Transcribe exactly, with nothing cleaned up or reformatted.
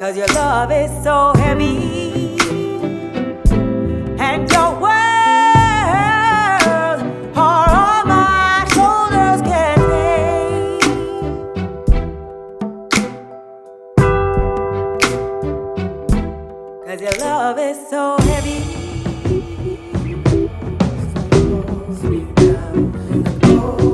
'Cause your love is so heavy, and your words are all my shoulders can take. 'Cause your love is so heavy. Sweet love.